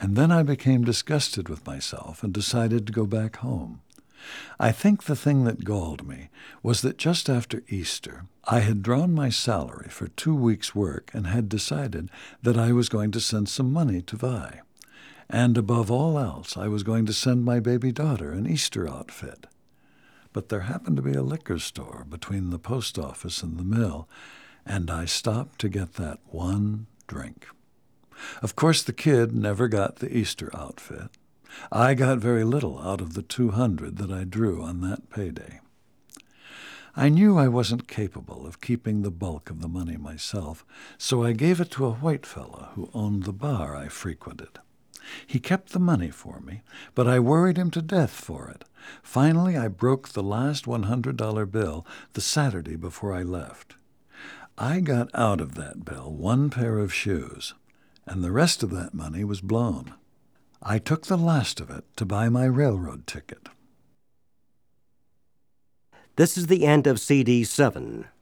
And then I became disgusted with myself and decided to go back home. I think the thing that galled me was that just after Easter, I had drawn my salary for 2 weeks' work and had decided that I was going to send some money to Vi. And above all else, I was going to send my baby daughter an Easter outfit. But there happened to be a liquor store between the post office and the mill, and I stopped to get that one drink. Of course, the kid never got the Easter outfit. I got very little out of the $200 that I drew on that payday. I knew I wasn't capable of keeping the bulk of the money myself, so I gave it to a white fellow who owned the bar I frequented. He kept the money for me, but I worried him to death for it. Finally, I broke the last $100 bill the Saturday before I left. I got out of that bill 1 pair of shoes, and the rest of that money was blown. I took the last of it to buy my railroad ticket. This is the end of CD 7.